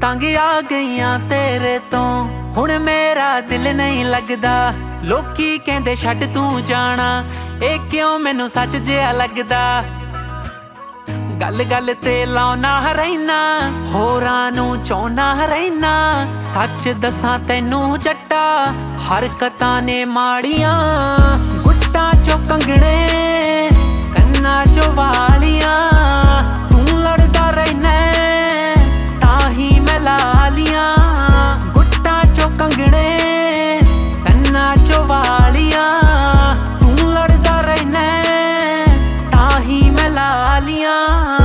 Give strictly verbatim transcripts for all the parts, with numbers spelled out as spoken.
तंग आ गईयां तेरे तो हुण मेरा दिल नहीं लगदा। लोकी कहंदे छड्ड तू जाना, ए क्यों मैनू सच जिहा लगदा। गल गल ते लाउना रहना, होरां नू चाहुंदा रहना। सच दसां तैनू जट्टा हरकतां ने माड़ियां। गुट्टां चो कंगणे कन्नां चो वालियां, तू लड़दा रहना ताही मैं ला लियां। गुट्टां चो कंगणे कन्नां चो वालियां, तू लड़दा रहना ताही मैं ला लियां।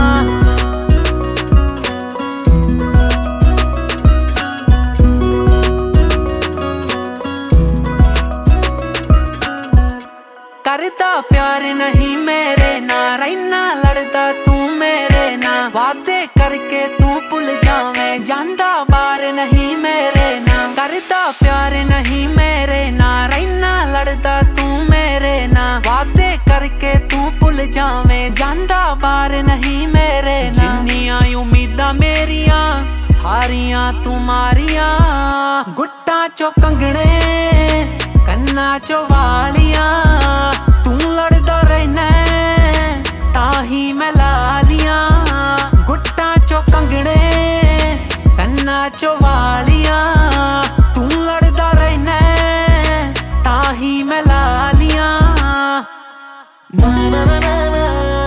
करदा प्यार नहीं मेरे ना, रहना लड़दा तू मेरे ना। वादे करके तू भुल जावें, जांदा बार नहीं मेरे ना। करदा प्यार नहीं मेरे ना, रहना लड़दा तू मेरे ना। वादे करके तू भुल जावें, जांदा बार नहीं मेरे ना। जिन्नियां उम्मीदां मेरियां सारियां तू मारियां। गुट्टां चो कंगणे कन्नां चो वालियां, तू लड़दा रहना ताही मैं ला लियां। गुट्टां चो कंगणे कन्नां चो वालियां, तू लड़दा रहना ताही मैं ला लियां। ना ना ना ना ना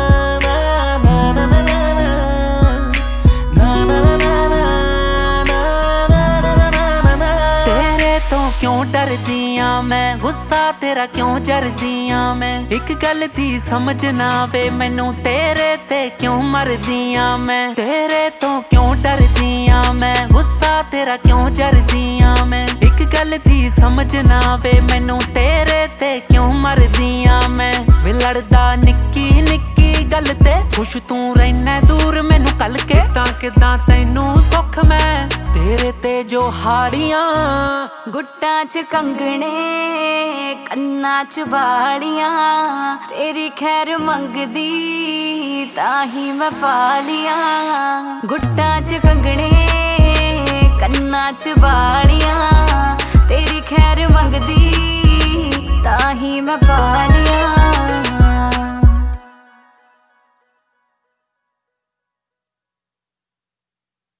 क्यों डरदियां मैं, गुस्सा तेरा क्यों जरदियां मैं। एक गल दी समझ ना वे मैनू, तेरे ते क्यों मरदियां मैं। तेरे तो क्यों डरदियां मैं, गुस्सा तेरा क्यों जरदियां मैं। एक गल दी समझ ना वे मैनू, तेरे ते क्यों मरदियां मैं। वे लड़दा निक्की निक्की गल ते खुश तू रहना दूर मैनू कल के। तां किदां तैनू सुख मैं तेरे ते जो हारियां। गुट्टां च कंगणे कन्नां च वालियां, तेरी खैर मंगदी ताही मैं पा लियां। गुट्टां च कंगणे कन्नां च वालियां, तेरी खैर मंगदी ताही मैं पा लियां।